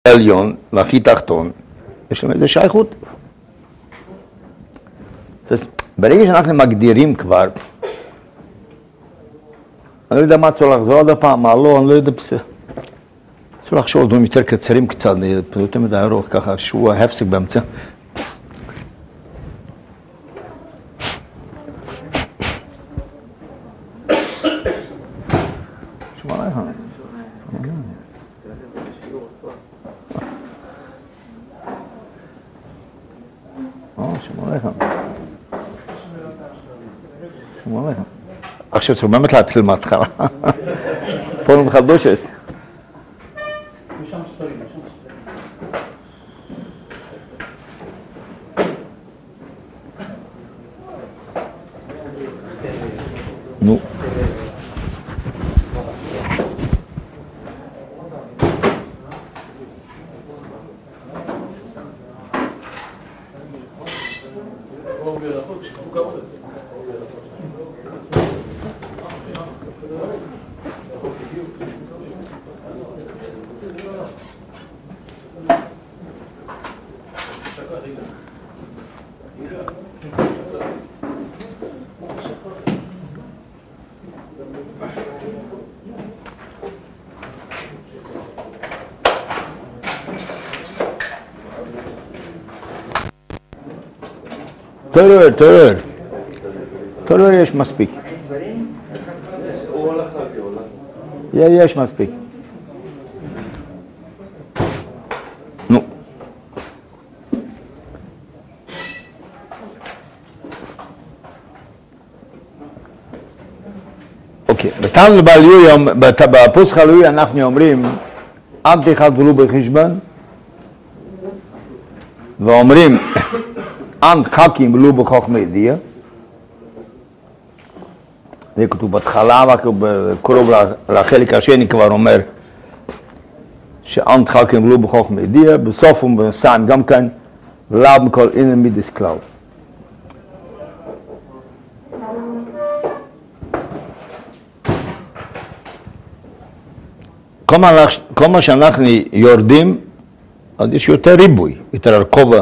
העליון והכי תחתון, יש להם איזה שייכות. ברגע שאנחנו מגדירים כבר, אני לא יודע מה צריך לחזור עוד הפעם, מה לא, אני לא יודע, צריך לחשוב על דברים יותר קצרים קצת, יותר מדי ארוך, ככה שהוא ההפסק באמצע. עכשיו צריך באמת להתחיל מההתחלה. פורום חדושס. נו. תורר יש מספיק. יש מספיק. נו. אוקיי, בתנא בעל יויה, בפוסח הלוי אנחנו אומרים אל תחזרו בחשבון ואומרים אנט חכים ולו בחוכמה ידיעה. זה כתוב בהתחלה, וקרוב לחלק השני כבר אומר שאנט חכים ולו בחוכמה ידיעה, בסוף הוא מסיים גם כאן ולאו מכל אינן מידס כלל. כל מה שאנחנו יורדים, אז יש יותר ריבוי, יותר הרכובה.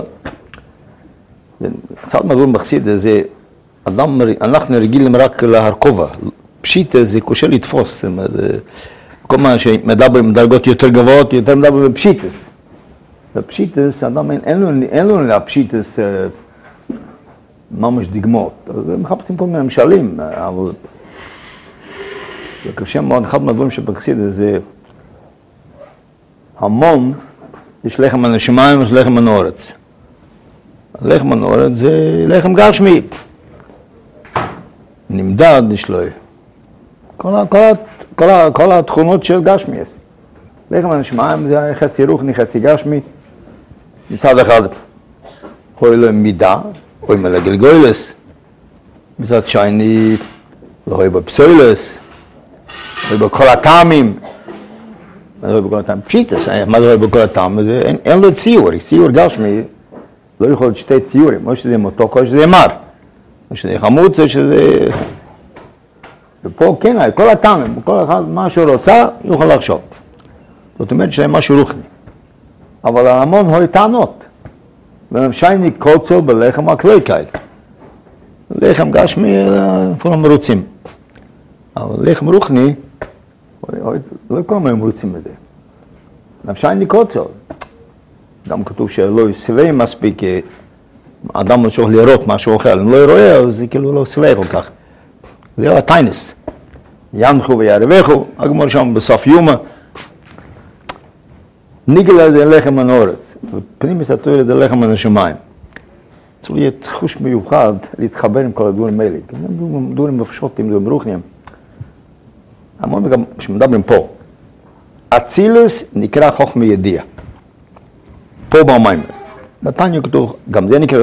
קצת מדברים בחסידות, זה אנחנו רגילים רק להרכובה. פשיטה זה קשה לתפוס. כל מה שמדברים בדרגות יותר גבוהות, יותר מדברים בפשיטס. בפשיטס, אדם אין לו לפשיטס ממש דגמות. הם מחפשים כל מיני משלים, אבל זה קשה מאוד. אחד מהדברים שבחסידות זה המון, יש לחם מן השמיים ויש לחם מן הארץ. לחם מן הארץ זה לחם גשמי. נמדד יש לו כל התכונות של גשמי. לחם מן השמיים זה חצי רוחני, חצי גשמי. מצד אחד הוא לו מידה, הוא מלא גלגולס. מצד שני לא הוא בפסולס, הוא בכל הטעמים. מה זה בכל הטעמים? פשיטס, מה זה בכל הטעמים? אין לו ציור, ציור גשמי. לא יכול להיות שתי ציורים, או שזה מתוק או שזה מר, או שזה חמוץ או שזה... ופה כן, כל הטעמים, כל אחד מה שהוא רוצה, יוכל לחשוב. זאת אומרת שזה משהו רוחני. אבל המון הוא טענות. ונפשייני קוצו בלחם הכלי כאלה. לחם גשמי, כולם מרוצים. אבל לחם רוחני, לא כולם הם מרוצים בזה. נפשייני קוצו. גם כתוב שלא יסווה מספיק, אדם לא צריך לראות מה שהוא אוכל, אם לא רואה, אז זה כאילו לא סווה כל כך. זה הטיינס. ינחו ויערבכו, הגמור שם בסוף יומה. ניגלה זה לחם מן הארץ, ופנימיס התורה זה לחם מן השמיים. צריך להיות חוש מיוחד להתחבר עם כל הדברים האלה. הם דברים מפשוטים, דברים רוחניים. המון גם שמדברים פה. אצילוס נקרא חוכמה ידיעה. פה במים. בתניא כתוב, גם זה נקרא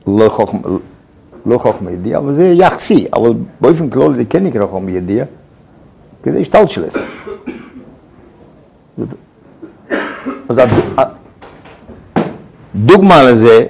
לא חוכמה ידיעה, אבל זה יחסי, אבל באופן כללי זה כן נקרא חוכמה ידיעה, כי זה השתלשלוס. אז דוגמה לזה,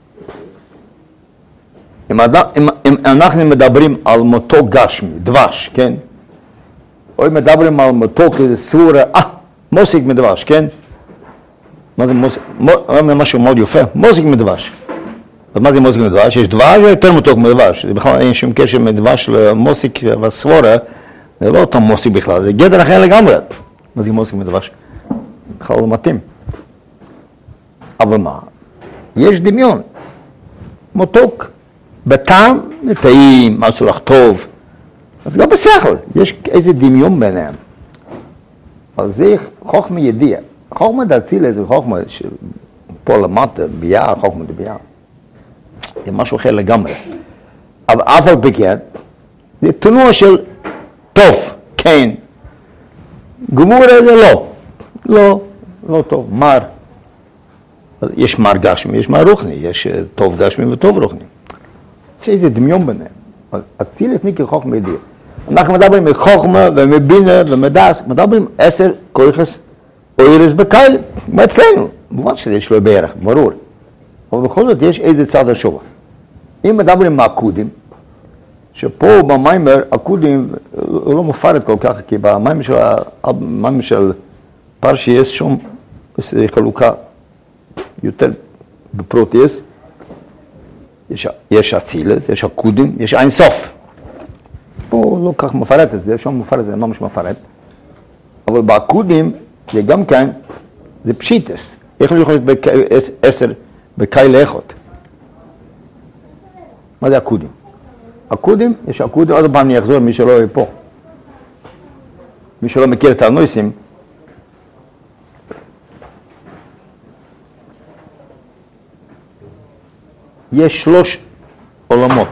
אם אנחנו מדברים על מותו גשמי, דבש, כן? או אם מדברים על מתוק, איזה סבורה, מוסיק מדבש, כן? מה זה מוסיק? משהו מאוד יפה, מוסיק מדבש. אז מה זה מוסיק מדבש? יש דבש יותר מתוק מדבש. זה בכלל אין שום קשר מדבש למוסיק והסבורה, זה לא אותו מוסיק בכלל, זה גדר אחר לגמרי. מה זה מוסיק מדבש? בכלל לא מתאים. אבל מה? יש דמיון, מתוק. בטעם, טעים, משהו לך טוב. אז לא בשכל, יש איזה דמיון ביניהם. אבל זה חוכמה ידיעה. חוכמה דאצילה זה חוכמה שפה למטה, ביאה, חוכמה דביאה. זה משהו אחר לגמרי. אבל אף על פי כן, זה תנועה של טוב, כן. גמורה זה לא טוב, מר. יש מר גשמי, יש מר רוחני, יש טוב גשמי וטוב רוחני. יש איזה דמיון ביניהם. אצילת נקרא חוכמה ידיעה. אנחנו מדברים מחוכמה ומבינה ומדס, מדברים 10 כויחס אוירס בקיילים, כמו אצלנו. במובן שזה יש לו בערך, ברור. אבל בכל זאת יש איזה צד השובה. אם מדברים מהקודים, שפה במיימר, הקודים הוא לא מופרד כל כך, כי במיימר של פרשי יש שום חלוקה יותר בפרוטיאס, יש אצילס, יש הקודים, יש אין סוף. פה לא כך מפרט את זה, שם מפרט, זה ממש מפרט. אבל בעקודים, זה גם כן, זה פשיטס. איך לא יכול להיות 10 בקייל אחד? מה זה עקודים? עקודים, יש עקודים, עוד פעם אני אחזור, מי שלא יהיה פה. מי שלא מכיר את הנויסים, יש 3 עולמות.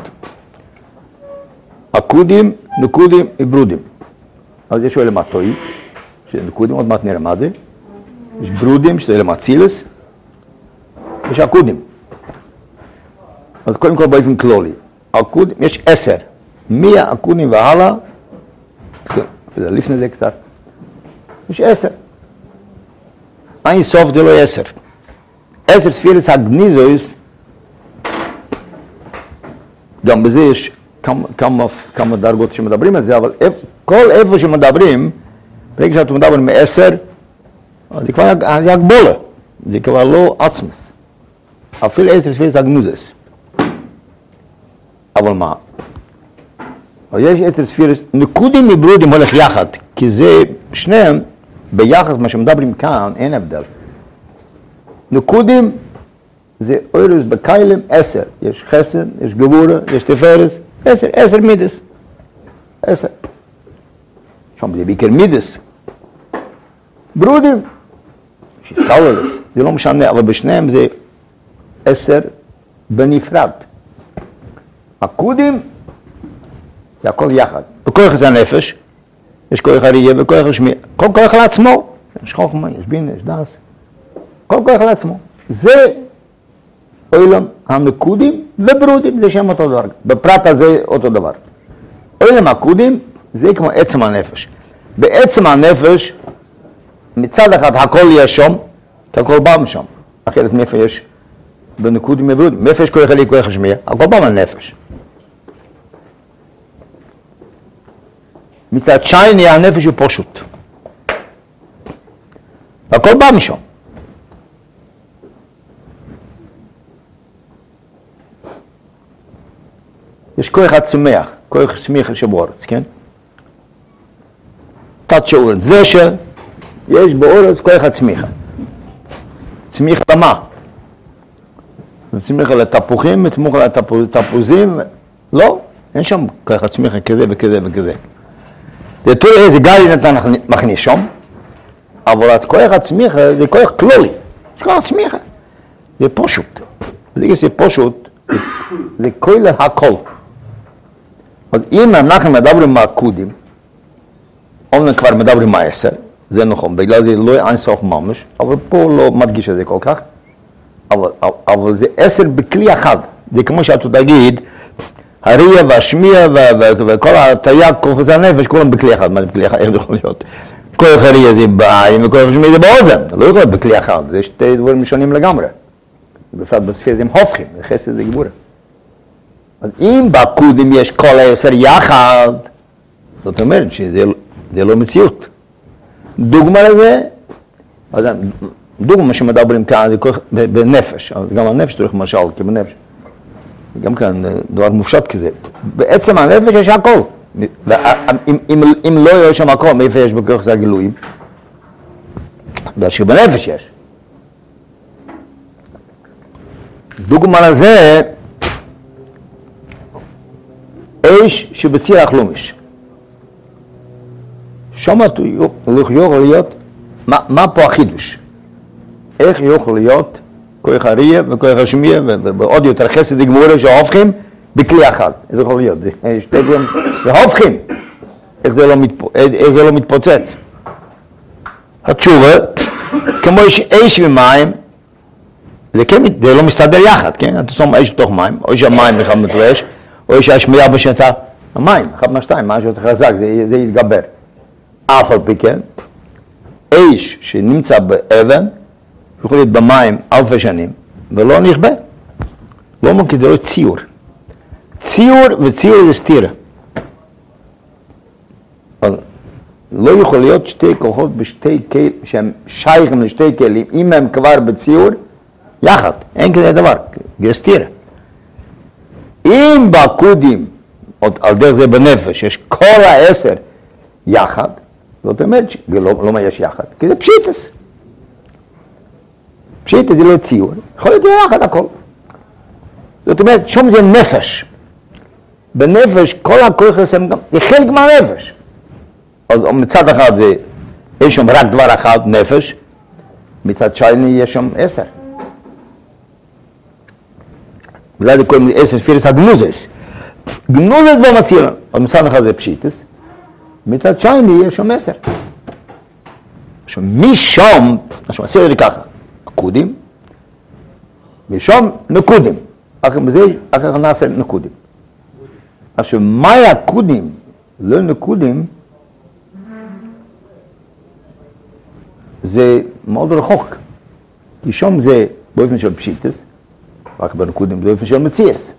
עקודים, נקודים וברודים. אז יש עולם התואי, שנקודים, עוד מעט נראה מה זה. יש ברודים, שזה עולם אצילס. יש עקודים. אז קודם כל באופן כללי. עקודים, יש 10. מהעקודים והלאה, וזה לפני זה קצת, יש 10. אין סוף זה לא 10. 10 ספירס הגניזויס, גם בזה יש כמה דרגות שמדברים על זה, אבל כל איפה שמדברים, ברגע שאתם מדברים מ10, זה כבר הגבולה, זה כבר לא עצמס. אפילו 10 ספירס הגניזויס. אבל מה? יש 10 ספירס, נקודים מברודים הולך יחד, כי זה שניהם ביחד, מה שמדברים כאן, אין הבדל. נקודים זה אוירס בקיילים 10, יש חסד, יש גבורה, יש תפארס, 10 מידס. 10. שם זה בעיקר מידס. ברודים, שיסקאולס, זה לא משנה, אבל בשניהם זה 10 בנפרד. עקודים, זה הכל יחד. בכוח זה הנפש, יש כוח הראייה וכוח השמיע. כל כוח לעצמו, יש חוכמה, יש בינה, יש דס. כל כוח לעצמו. זה עולם הנקודים וברודים, זה שם אותו דבר. בפרט הזה אותו דבר. עולם הקודים זה כמו עצם הנפש. בעצם הנפש, מצד אחד הכל יש שם, כי הכל בא משם. אחרת מאיפה יש בנקודים וברודים. מאיפה יש כוח הראייה וכוח השמיע, הכל בא מהנפש. מצד שני הנפש הוא פשוט. הכל בא משם. יש כוח הצומח, כוח צמיחה שבאורץ, כן? תת שאורץ, זה שיש באורץ כוח הצמיחה. צמיחה למה? צמיחה לתפוחים, צמיחה לתפוזים, לא, אין שם כוח הצמיחה כזה וכזה וכזה. זה תראי איזה גלי נתן מכניס שם, אבל כוח הצמיחה זה כוח כלולי, זה כוח הצמיחה, זה פשוט. זה פשוט, זה כל הכל. אז אם אנחנו מדברים מהקודים, אומנם כבר מדברים מה10, זה נכון, בגלל זה לא אין סוף ממש, אבל פה לא מדגיש את זה כל כך, אבל זה 10 בכלי אחד, זה כמו שאתה תגיד, הראייה והשמיע וכל התייג, כל חסר הנפש, כולם בכלי אחד, מה זה בכלי אחד, איך זה יכול להיות? כל הראייה זה בעין וכל השמיע זה באוזן, זה לא יכול להיות בכלי אחד, זה שתי דברים שונים לגמרי. בפרט בספיר זה הם הופכים, חסד זה גבורה. אז אם בקודים יש כל 10 יחד, זאת אומרת שזה לא מציאות. דוגמה לזה, אז דוגמה שמדברים כאן זה בנפש, אבל גם הנפש צריך משל, כי בנפש. גם כאן דבר מופשט כזה. בעצם הנפש יש הכל. אם לא יש שם הכל, מאיפה יש בכוח זה הגילויים? בגלל שבנפש יש. דוגמה לזה, אש שבסיר החלומיש. שם יכול להיות, מה פה החידוש? איך יכול להיות כוח הריח וכוח השמיע ועוד יותר חסד גמורה שהופכים בכלי אחד? זה יכול להיות, שתי דברים, והופכים. איך זה לא מתפוצץ? התשובה, כמו יש אש ומים, זה לא מסתדר יחד, כן? אתה שם אש בתוך מים, או שהמים בכלל מתלש, או שהשמיעה בשנתה המים, אחד מהשתיים, משהו יותר חזק, זה יתגבר. אף על פי כן, אש שנמצא באבן, יכול להיות במים אלפי שנים, ולא נכבה. לא מוכר ציור. ציור וציור זה סתירה. לא יכול להיות שתי כוחות בשתי כלים, שהם שייכים לשתי כלים, אם הם כבר בציור, יחד. אין כזה דבר, זה סתירה. אם בעקודים, על דרך זה בנפש, יש כל 10 יחד, זאת אומרת, לא מה יש יחד, כי זה פשיטס. פשיטס זה לא ציור, יכול להיות יחד הכל. זאת אומרת, שום זה נפש. בנפש כל הכוח הם גם, זה חלק מהנפש. אז מצד אחד זה, יש שם רק דבר אחד, נפש, מצד שני יש שם 10. בגלל זה קוראים 10 ספירס הגנוזס. גנוזס במסיר, אז מצד אחד זה פשיטס, מצד שני יש שם 10. עכשיו משם, עכשיו עשינו לי ככה, נקודים, משם נקודים, אחר נעשה נקודים. עכשיו מהי הקודים, לא נקודים, זה מאוד רחוק, כי שם זה באופן של פשיטס, רק בנקודים זה באופן של מציאס.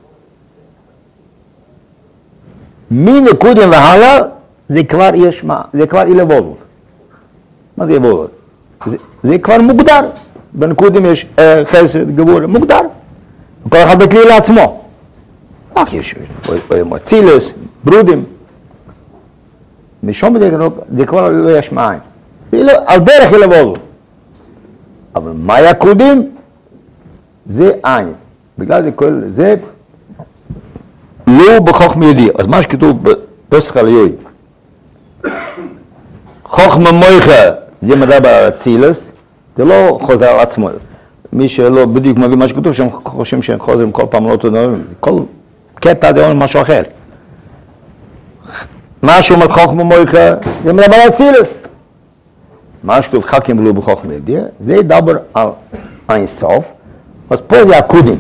מנקודים והלאה זה כבר יש מה, זה כבר אילבולות. מה זה אילבולות? זה כבר מוגדר. בנקודים יש חסד, גבורה, מוגדר. כל אחד בכלי לעצמו. רק יש מוצילס, ברודים. משום זה כבר לא יש מים. על דרך אילבולות. אבל מה יקודים? זה עין. בגלל זה כל זה לא בחוכמה ידיעה. אז מה שכתוב בפסח על יוי. חוכמה מויכה זה מדע באצילס, זה לא חוזר על עצמו. מי שלא בדיוק מבין מה שכתוב שם חושבים שהם חוזרים כל פעם לא אותו דבר. כל קטע זה משהו אחר. מה שאומר חוכמה מויכה זה מדע באצילס. מה שכתוב חכים לא בחוכמה ידיעה, זה ידבר על אין סוף. אז פה זה הקודים.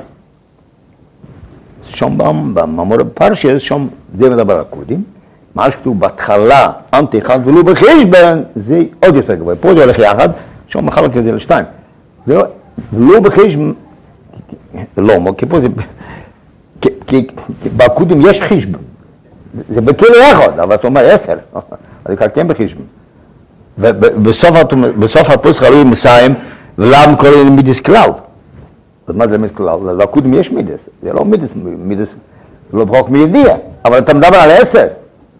שם במאמר בפרשס, שם זה מדבר על הקודים. מה שכתוב בהתחלה, אנטי אחד ולא בחשבון, זה עוד יותר גבוה. פה זה הולך יחד, שם מחלק את זה לשתיים. ולא בחשבון, לא, כי פה זה, כי בקודים יש חשבון. זה בכלי אחד, אבל אתה אומר 10, אז זה כן בחשבון. ובסוף הפסח הלוי מסיים, ולמה קוראים מידס כלל? אז מה זה מידס כלל? לקודים יש מידס, זה לא מידס, לא בחוק מידיע, אבל אתה מדבר על 10.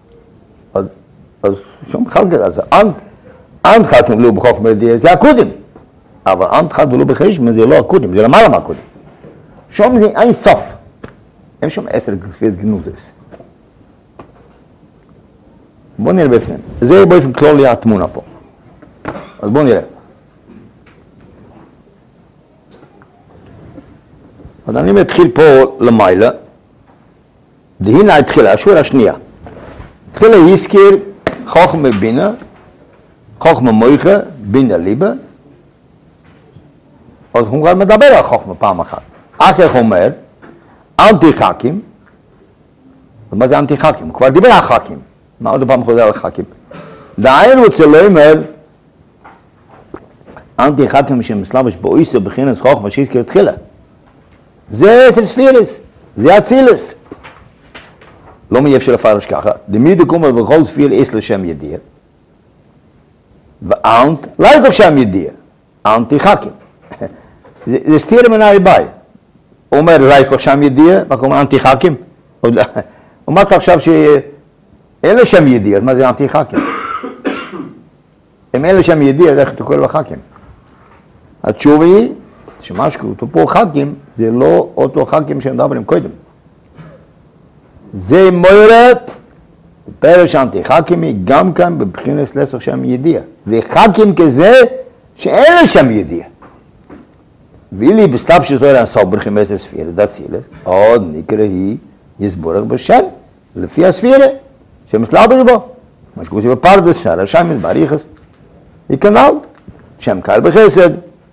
אז שום חלק, אז אנט חלקים לא בחוק מידיע, זה הקודים. אבל אנט חלק לא בחשבון, זה לא הקודים, זה למעלה מהקודים. שום זה אין סוף. אין שום 10 גרפיות גנוזס. בואו נראה בפנים. זה באופן כללי התמונה פה. אז בואו נראה. אז אני מתחיל פה למעלה. והנה התחילה, השורה השנייה. התחילה הזכיר חוכמה בינה, חוכמה מויכה, בינה ליבה. אז הוא כבר מדבר על חוכמה פעם אחת. אחר אומר, אנטי חכים. מה זה אנטי חכים? הוא כבר דיבר על חכים. מה עוד פעם חוזר על חכים? דהיינו רוצה לומר, אנטי חכים שמסלבש באויסו בחינס חוכמה שהזכיר תחילה. זה 10 ספירס, זה אצילס. לא מי אפשר לפרש ככה. דמי דקומה בכל ספיר יש לשם ידיע. ואנט, לא יש שם ידיע. אנטי חכים. זה סתירה מן הריבאי. הוא אומר, אולי יש לו שם ידיעה, מה קוראים אנטי חכים? אמרת עכשיו שאין לו שם ידיעה, אז מה זה אנטי חכים? אם אין לו שם ידיעה, אז איך אתה קורא לו חכים? התשובה היא, שמה שקוראים פה חכים, זה לא אותו חכים שהם מדברים קודם. זה מוירת, פרש אנטי חכים היא גם כאן בבחינת לסוך שם ידיעה. זה חכים כזה שאין לו שם ידיעה. ואילי בסתיו שזוהר הסובר חמש הספירה דאצילס, עוד נקרא היא יסבורך בשם, לפי הספירה, שמסלבר בו. מה שקוראים בפרדס, שער השמש, בריחס, היא כנ"ל, שם קהל בחסד.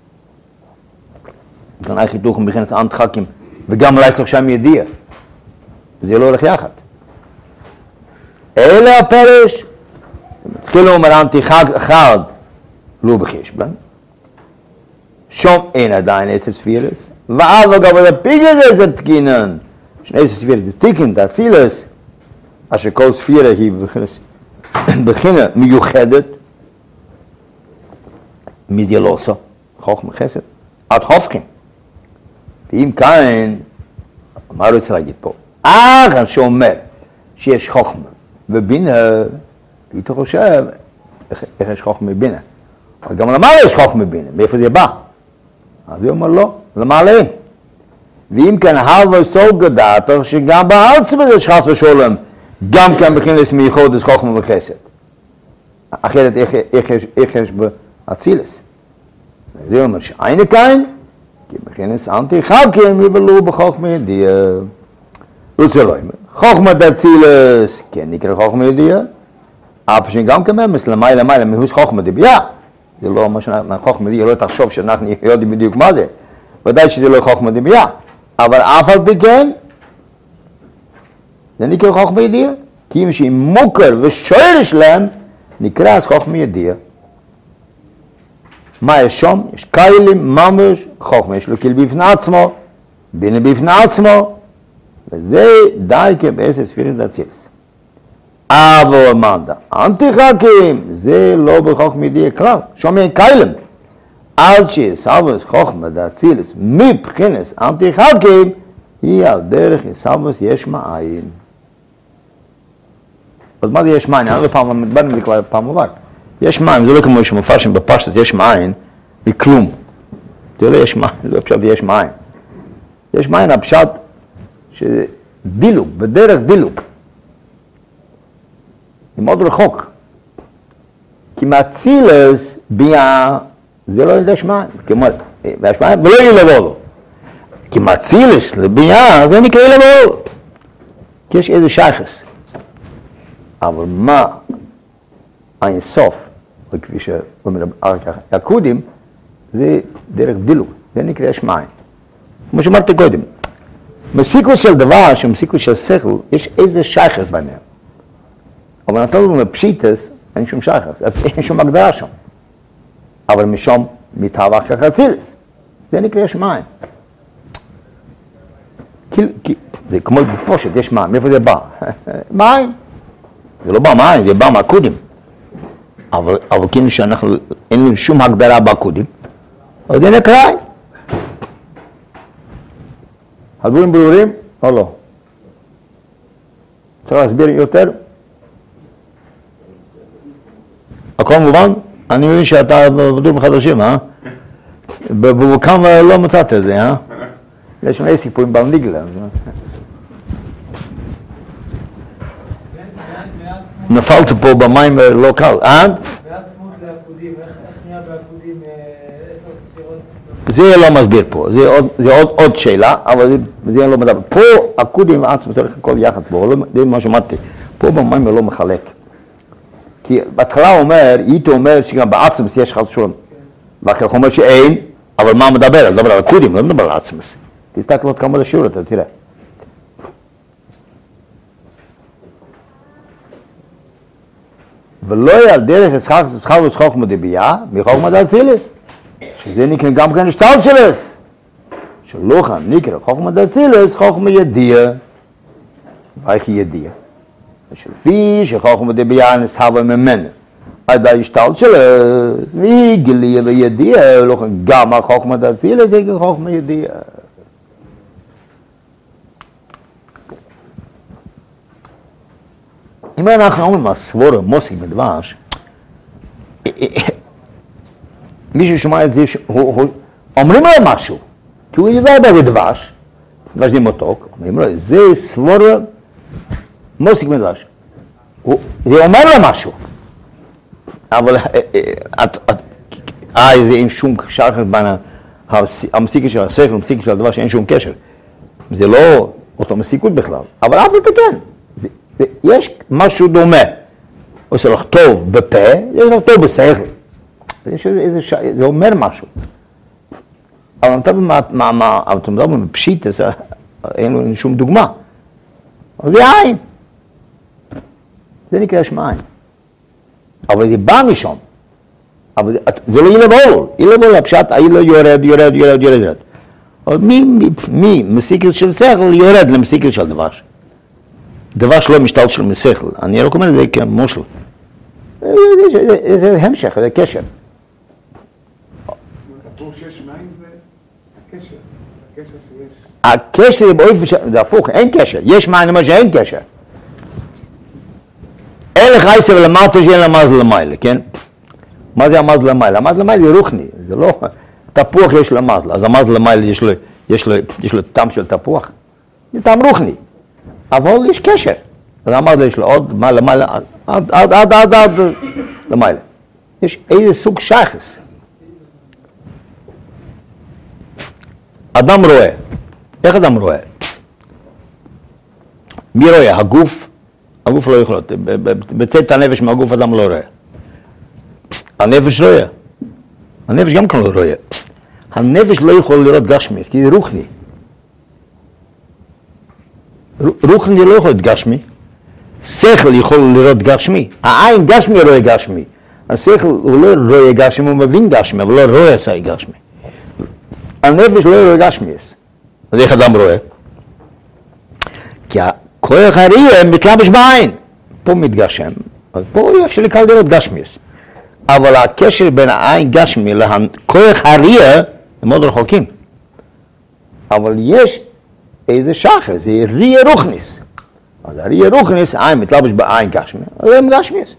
כאן היה חיתוך מבחינת אנטי חכים, וגם לסוך שם ידיעה. זה לא הולך יחד. אלא הפרש, מתחיל לומר אנטי חד, לא בחשבן, שום אין עדיין עשר ספירס, ואז לא גבוה לפיגל איזה תקינן, שני עשר ספירס תיקן, תאצילס, אשר כל ספירה היא בחינה מיוחדת, מדיאלוסה, חוכמה חסד, עד חופכים. ואם כאן, מה הוא רוצה להגיד פה? אך שאומר שיש חוכמה ובינה, היית חושב, איך יש חוכמה ובינה? אבל גם למעלה יש חוכמה ובינה, מאיפה זה בא? אז הוא אומר לא, למעלה אין. ואם כן, הלווה סוג דעתך שגם בעצמך יש חס ושולם, גם כן בכנס מייחוד יש חוכמה וחסד. אחרת איך יש באצילס? זה אומר שאין כאן, כי בכנס אנטי חכים יבלו בחוכמה ידיעה. רוצה לא אומר, חוכמה דאצילס, כן נקרא חוכמה ידיעה, אף שגם כממס למעלה מהוס חוכמה דבייה. זה לא מה חוכמה ידיעה, לא תחשוב שאנחנו יודעים בדיוק מה זה. ודאי שזה לא חוכמה דבייה. אבל אף על פי כן, זה נקרא חוכמה ידיעה, כי אם שהיא מוכר ושורש להם, נקרא אז חוכמה ידיעה. מה יש שם? יש קיילים, ממש, חוכמה יש לו כאילו בפני עצמו, בינה בפני עצמו, וזה די כבעשר ספירת דאצילס. אבל מנדה, אנטי חכים, זה לא בחוכמה ידיעה כלל, שם אין קיילים. עד שיסבוס חוכמה דאצילס מבחינת אנטי חכים, היא על דרך יסבוס יש מאין. אז מה זה יש מאין? אני לא פעם מדברנו לי כבר פעם עבר. יש מאין, זה לא כמו שמופרשים בפשטות יש מאין מכלום. זה לא יש מאין, לא פשוט יש מאין. יש מאין הפשט שדילוג, בדרך דילוג. היא מאוד רחוק. כי מאצילס ביאה זה לא יש מאין, ויש מאין ולא יהיה לבוא לו. כי מאצילס לביאה זה נקרא לבוא לו. כי יש איזה שייכס. אבל מה אין סוף, כפי שאומר הקודים, זה דרך דילוג, זה נקרא יש מאין. כמו שאמרתי קודם, מסיקות של דבר, שמסיקות של שכל, יש איזה שייכס ביניהם. אבל נתנו בפשיטס, אין שום שייכס, אין שום הגדרה שם. אבל משום מתהווך כך אצילס, זה נקרא יש מאין. זה כמו בפושט, יש מאין, מאיפה זה בא? מאין. זה לא בא מאין, זה בא מהקודים. אבל כאילו שאנחנו, אין לנו שום הגדרה בקודים, אז זה נקרא. הדברים ברורים או לא? צריך להסביר יותר? הכל מובן? אני מבין שאתה בדברים חדשים, וכאן לא מצאת את זה, יש מלא סיפורים בלניגלה. נפלת פה במים לא קל, בעצמות לעקודים, איך נהיה בעקודים 10 ספירות? זה לא מסביר פה, זה עוד שאלה, אבל זה לא מדבר. פה עקודים ועצמות הולך הכל יחד פה, זה מה שאמרתי, פה במים לא מחלק. כי בהתחלה הוא אומר, איתו אומר שגם בעצמות יש חס ושלום. ואחר כך אומר שאין, אבל מה מדבר? מדבר על עקודים, לא מדבר על עצמות. תסתכל עוד כמה לשיעור, אתה תראה. ולא יהיה על דרך שכר ושחוכמה דבייה, מחוכמה דאצילס, שזה נקרא גם כן שטלשלס. שלא כאן נקרא חוכמה דאצילס, חוכמה ידיעה. ואיך היא ידיעה? שלפי שחוכמה דבייה נסהבה ממנה, עד ההשתל שלו, ויגלי וידיע, גם החוכמה דתילה זה חוכמה ידיע. אם אנחנו אומרים הסבורה מוסיק בדבש, מישהו שומע את זה, אומרים לו משהו, כי הוא יודע בדבש, דבש זה מתוק, אומרים לו, זה סבורה מוסיק בדבש. זה אומר לו משהו, אבל זה אין שום שחר בין המסיקה של השכל, המסיקה של הדבר שאין שום קשר. זה לא אותו מסיקות בכלל, אבל אף וכן. יש משהו דומה, עושה לך טוב בפה, יש לך טוב בשכל. זה אומר משהו. אבל אתה מדבר בפשיט, אין לו שום דוגמה. אבל זה עין. זה נקרא שמיים. אבל זה בא משום. אבל זה לא אילב אול. אילב אול, הפשט, האילו יורד. אבל מי מסיקל של שכל יורד למסיקל של דבש. דבש לא משתל של משכל. אני רק אומר את זה כמושל. זה המשך, זה קשר. הבור שיש מים זה הקשר. הקשר שיש. הקשר באופן זה הפוך, אין קשר. יש מים למה שאין קשר. אין לך עשר למטה שאין למזל למעלה, כן? מה זה המזל למעלה? המזל למעלה זה רוחני, זה לא... תפוח יש לו מזל, אז המזל למעלה יש לו טעם של תפוח. זה טעם רוחני. אבל יש קשר. אז המזל יש לו עוד למעלה, עד למעלה. יש איזה סוג שחס. אדם רואה. איך אדם רואה? מי רואה? הגוף? הגוף לא יכול להיות. בצאת הנפש מהגוף אדם לא רואה. הנפש רואה. הנפש גם כאן לא רואה. הנפש לא יכול לראות גשמי, כי זה רוחני. רוחני לא יכול להיות גשמי. שכל יכול לראות גשמי. העין גשמי רואה גשמי. השכל הוא לא רואה גשמי, הוא מבין גשמי, אבל לא רואה עשה גשמי. הנפש לא רואה גשמי. אז איך אדם רואה? כי הכוח הראייה מתלבש בעין. פה מתגשם, אז פה אפשר לקרוא לראות גשמי. אבל הקשר בין העין גשמי לכוח הראייה הם מאוד רחוקים. אבל יש איזה שחר, זה ראייה רוחניס. אז הראייה רוחניס, העין מתלבש בעין גשמי, אז הם גשמיס.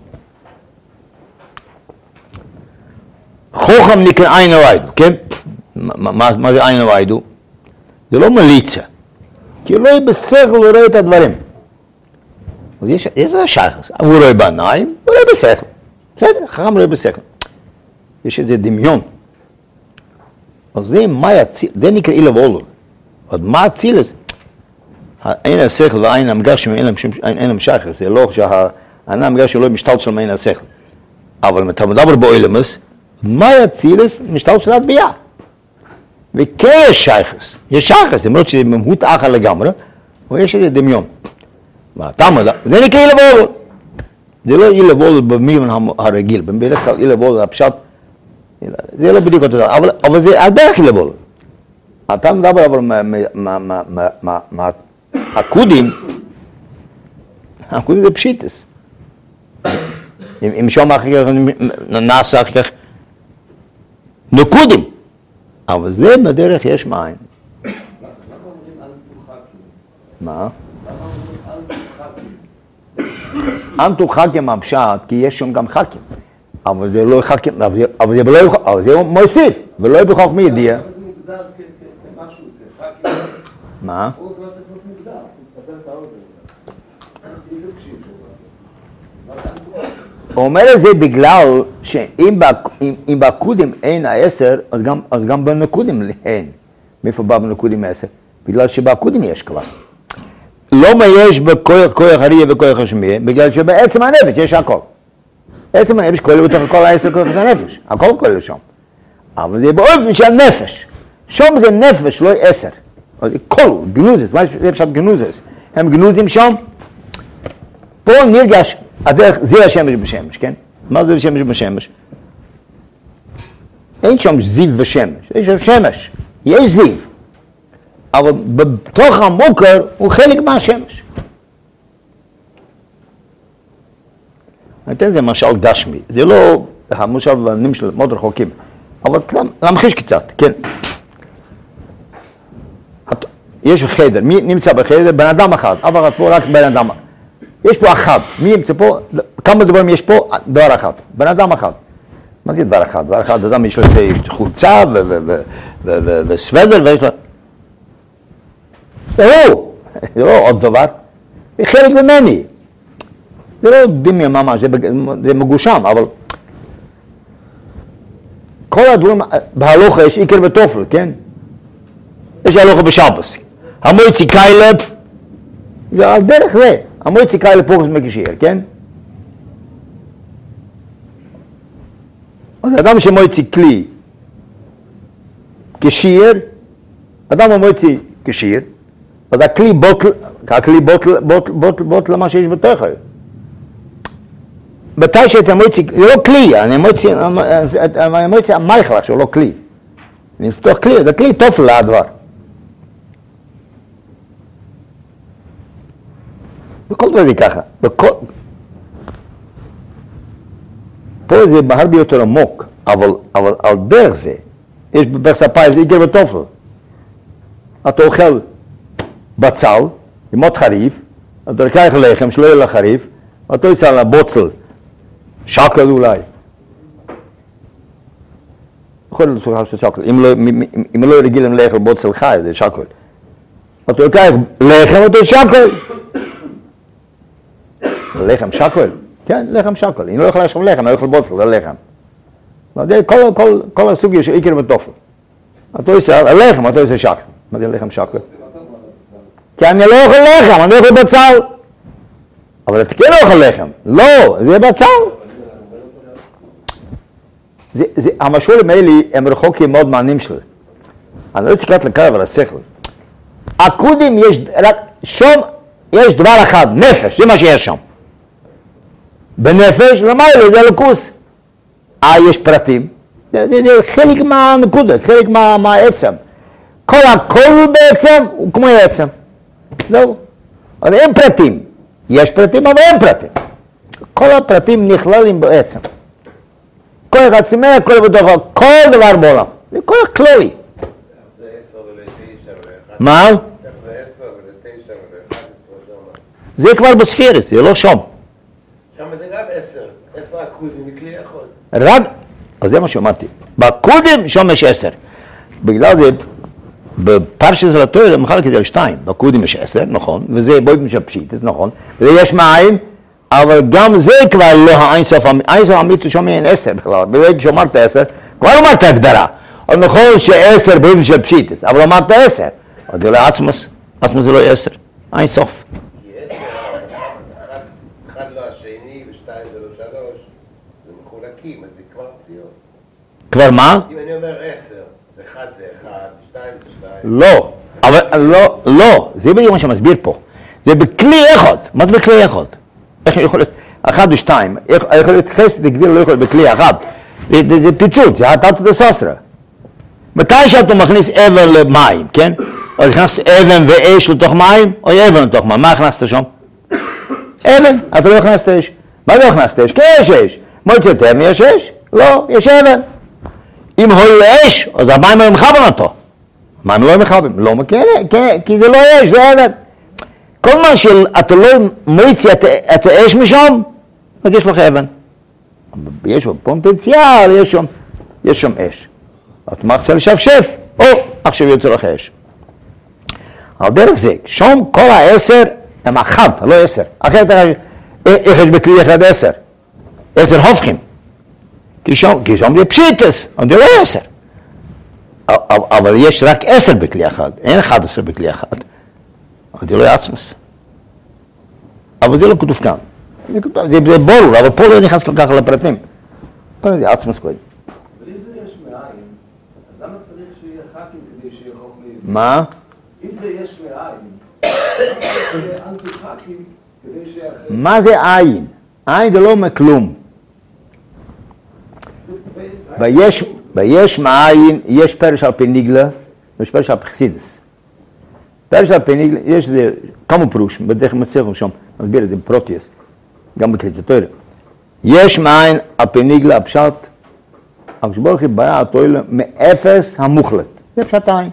חוכם נקרא עין הוויידו, כן? מה זה עין הוויידו? זה לא מליצה, כי לא בשכל הוא רואה את הדברים. אז יש איזה שחר, הוא רואה בעיניים, הוא רואה בשכל. בסדר, חכם רואה בשכל. יש איזה דמיון. אז זה מה יציל, זה נקרא אילב אולו. עוד מה יציל את זה? אין השכל והעין המגשם, אין להם שחר, זה לא שהעין המגשם לא משתל של מעין השכל. אבל אם אתה מדבר באילמוס, מה יציל את משתל של הטביעה? וכן יש שחרס, יש שחרס, למרות שזה ממהות אחר לגמרי, אבל יש איזה דמיון. ואתה מדבר, זה נקרא אילב אולו. זה לא אילב אולו במיון הרגיל, בדרך כלל אילב אולו הפשט, זה לא בדיוק אותו דבר, אבל זה על דרך אילב אולו. אתה מדבר אבל מהקודים, הקודים זה פשיטס. אם שום אחר כך נעשה אחר כך נקודים, אבל זה בדרך יש מים. מה? אנטו חכים הפשט, כי יש שם גם חכים. אבל זה לא חכים, אבל זה מוסיף, ולא יהיה בכוח מי ידיע. מה? הוא אומר את זה בגלל שאם בקודים אין העשר, אז גם בנקודים אין. מאיפה בא בנקודים 10? בגלל שבקודים יש כבר. לא מה יש בכוח הראייה וכוח השמיעה, בגלל שבעצם הנפש יש הכל. בעצם הנפש כולל בתוך כל 10 כוח הנפש, הכל כולל שם. אבל זה באופן של נפש. שם זה נפש, לא 10. כל גנוזס, מה זה פשוט גנוזס? הם גנוזים שם. פה נרגש הדרך זיו השמש בשמש, כן? מה זה שמש בשמש? אין שם זיו ושמש, יש שם שמש, יש זיו. אבל בתוך המוקר הוא חלק מהשמש. אני אתן לזה משל גשמי, זה לא המושבים של מאוד רחוקים, אבל להמחיש קצת, כן. יש חדר, מי נמצא בחדר? בן אדם אחד, אף אחד פה רק בן אדם. יש פה אחד, מי נמצא פה? כמה דברים יש פה? דבר אחד, בן אדם אחד. מה זה דבר אחד? דבר אחד, אדם יש לו חולצה וסוודר ויש לו... זה לא עוד דבר, זה חלק ממני. זה לא דמיון ממש, זה מגושם, אבל... כל הדברים, בהלוכה יש עיקר וטופל, כן? יש הלוכה בשבס. המויצי קיילב, זה על דרך זה. המויצי קיילב פוקס מקשיר, כן? אז אדם שמויצי כלי כשיר, אדם המויצי כשיר, אז הכלי בוטל למה שיש בתוכו. מתי שאתה מויצי, זה לא כלי, אני מויצי המייכל עכשיו, לא כלי. אני מפתוח כלי, זה כלי טוב לדבר. בכל דבר זה ככה. פה זה הרבה יותר עמוק, אבל על דרך זה, יש בספה, יש עיקר וטופל. אתה אוכל בצל, עם עוד חריף, אתה לוקח לחם שלא יהיה לחריף, אתה יוצא על הבוצל, שקל אולי. יכול להיות שזה שקל, אם לא רגילים לאכול בוצל חי, זה שקל. אתה לוקח לחם, אתה שקל. לחם שקל? כן, לחם שקל. אני לא יכול לשאול לחם, אני אוכל בוצל, זה לחם. כל הסוג יש עיקר וטופל. אתה עושה לחם, אתה עושה שקל. מה זה לחם שקל? כי אני לא אוכל לחם, אני אוכל בצל. אבל אתה כן לא אוכל לחם. לא, זה בצל. המשולים האלה הם רחוקים מאוד מעניינים שלי. אני לא צריך לקרב על השכל. הקודים יש רק, שם יש דבר אחד, נפש, זה מה שיש שם. בנפש, למעלה, זה הלוקוס. יש פרטים, זה חלק מהנקודות, חלק מהעצם. כל הכל בעצם הוא כמו העצם. זהו. אז אין פרטים. יש פרטים, אבל אין פרטים. כל הפרטים נכללים בעצם. כל אחד סימא, כל בתוכו, כל דבר בעולם. זה כל הכללי. זה 10 ול-9 ול-11. מה? זה 10 ול-9 ול-11. זה כבר בספירס, זה לא שם. שם זה גם 10. 10 הקודים מכלי אחד. רק, אז זה מה שאמרתי. בקודים שם יש 10. בגלל זה, בפרשת של התורה מחלק את זה לשתיים. בקודים יש 10, נכון, וזה בויבים של פשיטס, נכון, ויש מאין, אבל גם זה כבר לא האינסוף, האינסוף אמיתי שם אין 10 בכלל, ברגע שאמרת 10, כבר אמרת הגדרה. אז נכון ש10 בויבים של פשיטס, אבל אמרת 10. אז זה לא עצמוס, עצמוס זה לא 10, אינסוף. כי 10, אחד לא השני ושתיים זה לא 3, זה מחולקים, אז זה כבר ציון. כבר מה? אם אני אומר 10, זה 1 זה 1, 2 זה 2. לא, אבל לא, זה בדיוק מה שמסביר פה. זה בכלי אחד, מה זה בכלי אחד? איך יכול להיות? 1 ו-2, יכול להיות חסד גביר לא יכול להיות בכלי אחד. זה פיצוץ, זה התת דססרה. מתי שאתה מכניס אבן למים, כן? או הכנסת אבן ואש לתוך מים, או אבן לתוך מים, מה הכנסת שם? אבן, אתה לא הכנסת אש. מה לא הכנסת אש? כי יש אש. מה יותר מיש אש? לא, יש אבן. אם הוא אש, אז המים לא מכוון אותו. המים לא מכוון, לא מכיר, כי זה לא אש, זה אבן. כל מה שאתה לא מוציא את האש משם, אז יש לך אבן. יש שם פוטנציאל, יש שם אש. את מרצה לשפשף, או עכשיו יוצא לך אש. על דרך זה, שם כל 10 הם אחת, לא 10. אחרת איך בכלי אחד 10. 10 הופכים. כי שם זה פשיטס, אבל זה לא 10. אבל יש רק 10 בכלי אחד, אין 11 בכלי אחד. אבל זה לא עצמוס. אבל זה לא כתוב כאן. זה ברור, אבל פה לא נכנס כל כך לפרטים. פה זה עצמוס קודם. אבל אם זה יש מאין, אז למה צריך שיהיה חכים כדי שיהיה חוכמים? מה? אם זה יש מאין, למה צריך שיהיה אנטי חכים כדי שיהיה... מה זה עין? עין זה לא מכלום. ויש מאין, יש פרש על פניגלה, ויש פרש על פחסידס. פרש על פניגלה, יש כמה פירושים, בדרך מצליחים שם, מסביר את זה בפרוטיאס, גם בקליטטוריה. יש מאין הפניגלה הפשט, הקדוש ברוך הוא ברא אותו מאפס המוחלט. זה פשט העין.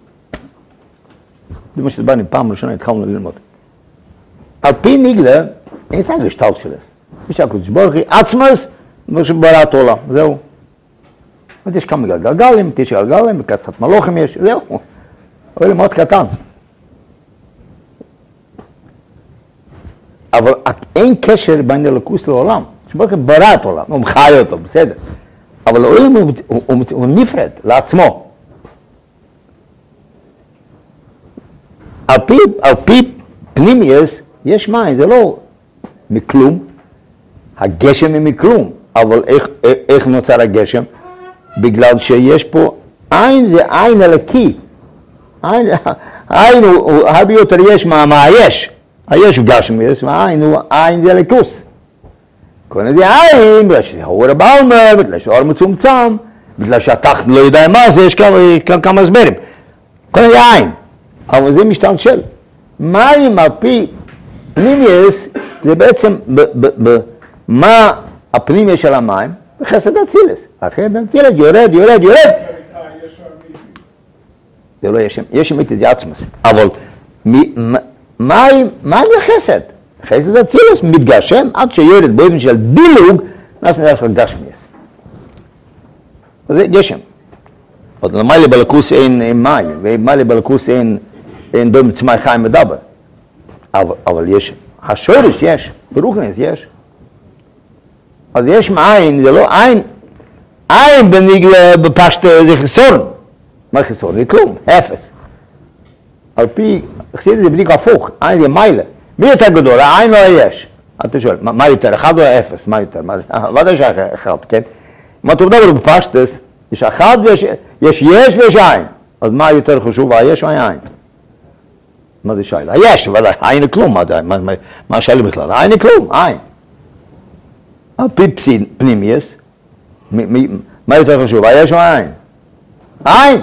זה מה שדברנו פעם ראשונה, התחלנו ללמוד. על פי ניגלה, אין סתם גשטלט של זה. יש הקדוש ברוך הוא עצמוס, ברא את העולם, זהו. יש כמה גלגלים, 9 גלגלים, בקצת מלוכים יש, זהו. אבל מאוד קטן. אבל אין קשר בין אלוקות לעולם. שברוך הוא ברא את העולם, הוא מחי אותו, בסדר. אבל העולם הוא נפרד לעצמו. על פי פנימיוס יש מים, זה לא מכלום. הגשם הוא מכלום. אבל איך נוצר הגשם? בגלל שיש פה עין זה עין אלוקי. עין הוא הרבה יותר יש מה יש. היש הוא גשמיוס, והעין הוא עין זה אלוקוס. קוראים לזה עין, בגלל שזה האור הבאומר, בגלל שזה האור מצומצם, בגלל שהתחת לא יודע מה זה, יש כמה הסברים. קוראים לזה עין. אבל זה משתלשל. מים על פי פנימיוס, זה בעצם מה הפנימיוס של המים? בחסד אצילס. החסד אצילס יורד. זה לא יש שם. יש שם איתי זה עצמוס. אבל מים זה חסד. חסד אצילס מתגשם עד שיורד באופן של דילוג, נעש מדע של גשמיוס. זה גשם. עוד למעלה בלקוס אין מים, ומעלה בלקוס אין דום צמאי חיים מדבר. אבל יש, השורש יש, ברוכנס יש. אז יש מעין, זה לא עין בניגלה בפשט זה חיסון. מה חיסון? זה כלום, אפס. על פי, חסיד זה בדיוק הפוך, עין זה מיילה. מי יותר גדול? העין לא יש. אתה שואל, מה יותר? 1 או 0? מה יותר? מה זה שייך 1, כן? אם אתה מדבר בפשטס, יש 1 ויש ויש עין. אז מה יותר חשוב, היש או העין? מה זה שאלה? היש, אבל העין היא כלום, מה השאלה בכלל? העין היא כלום, עין. על פי פנימיוס, מה יותר חשוב, היש או העין? עין!